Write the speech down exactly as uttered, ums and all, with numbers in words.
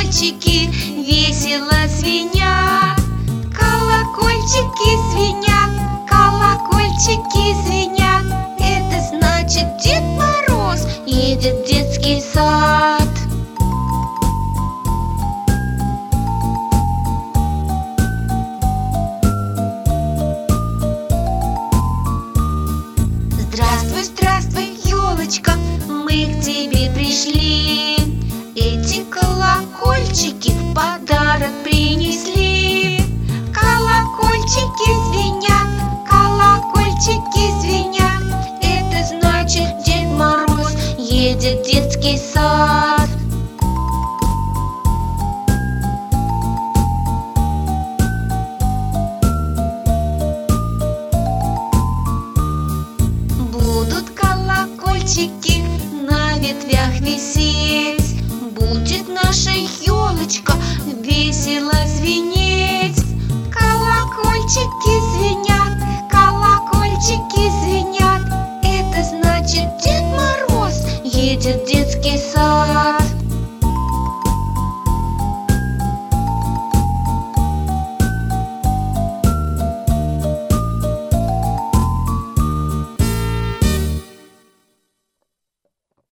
колокольчики весело звенят. Колокольчики звенят, колокольчики звенят. Это значит, Дед Мороз едет в детский сад. Здравствуй, здравствуй, елочка, мы к тебе пришли. Эти колокольчики в подарок принесли. Колокольчики звенят, колокольчики звенят. Это значит, Дед Мороз едет в детский сад. Будут колокольчики на ветвях висеть, будет наша елочка весело звенеть. Колокольчики